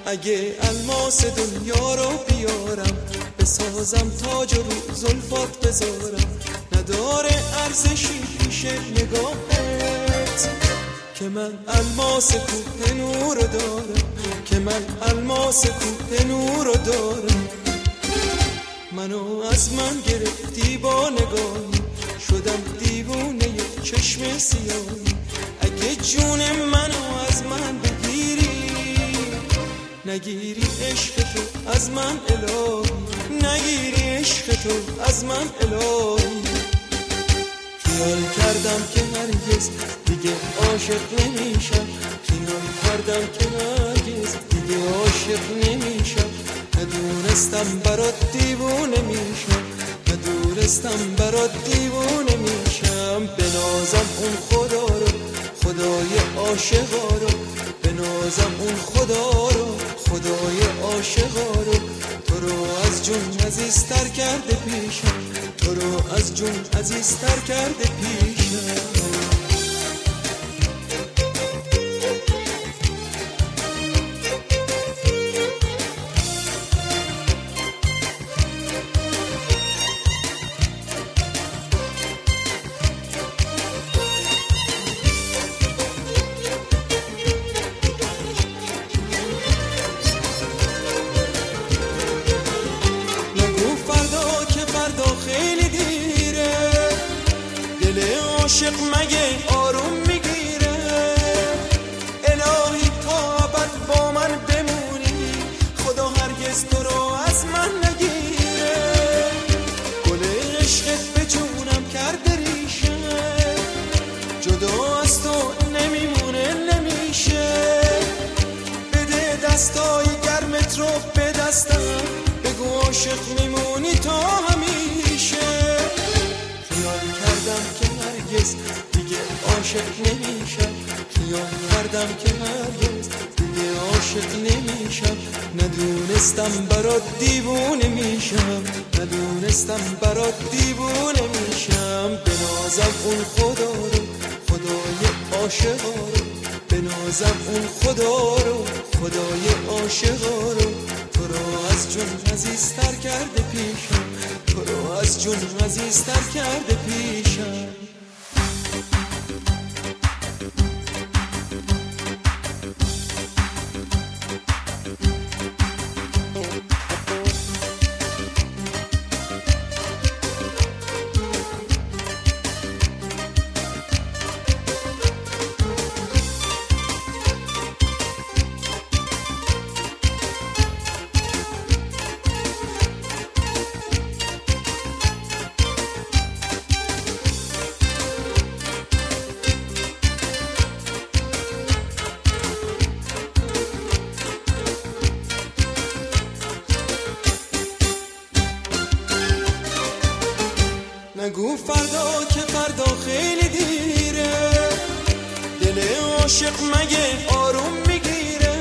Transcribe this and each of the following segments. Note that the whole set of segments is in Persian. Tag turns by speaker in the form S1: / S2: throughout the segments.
S1: اگه الماس دنیا رو بیارم، بسازم تاج رو زلفات بذارم، نداره ارزشی پیش نگاهت که من الماس کوه نور دارم، که من الماس کوه نور دارم. منو از من گرفتی با نگاهی، شدم دیوونه چشم سیاهی. اگه جون منو از من بگیری، نگیری عشق تو از من الهی، نگیری عشق تو از من الهی. خیال کردم که هرگز دیگه عاشق نمیشم، خیال کردم که هرگز دیگه عاشق نمیشم. ندونستم برات دیوونه میشم، ندونستم برات دیوونه میشم. بنازم اون خدا رو، خدای عاشقا رو، بنازم اون خدا رو، خدای عاشقا رو. تو رو از جون عزیزتر کرده پیشم، تو رو از جون عزیزتر کرده پیشم. عاشق مگه آروم میگیره؟ الهی تا ابد با من بمونی، خدا هرگز تو رو از من نگیره. گل عشقت به جونم کرده ریشه، جدا از تو نمیمونه نمیشه. بده دستای گرمت رو به دستم، بگو عاشق میمونی تا همیشه. خیال کردم که هرگز دیگه عاشق نمیشم، خیال کردم که هرگز دیگه عاشق نمیشم. ندونستم برات دیوونه میشم، ندونستم برات دیوونه میشم. بنازم اون خدا رو، خدای عاشقا رو، بنازم اون خدا رو، خدای عاشقا رو. تو رو از جون عزیزتر کرده پیشم، تو رو از جون عزیزتر کرده پیشم. نگو فردا که فردا خیلی دیره، دل عاشق مگه آروم میگیره.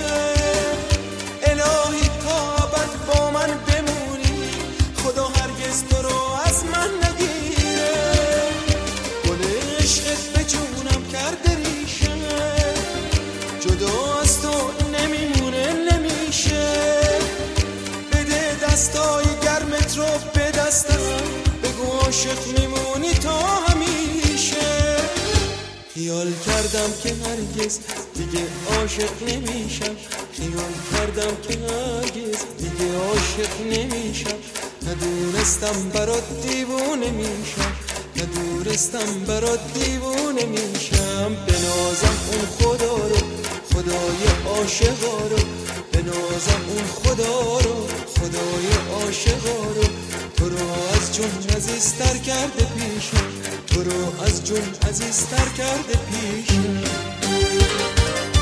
S1: الهی تا ابد با من بمونی، خدا هرگز تو رو از من نگیره. گل عشقت به جونم کرده ریشه، جدا از تو نمیمونه نمیشه. بده دستای گرمت رو به دستم، عاشق میمونی تا همیشه. خیال کردم که هرگز دیگه عاشق نمیشم، خیال کردم که هرگز دیگه عاشق نمیشم. ندونستم برات دیوونه میشم، ندونستم برات دیوونه میشم. بنازم اون خدا رو، خدای عاشقا رو، بنازم اون خدا رو، خدای عاشقا رو. تو رو از جون عزیزتر کرده پیشم، تو رو از جون عزیزتر کرده پیشم.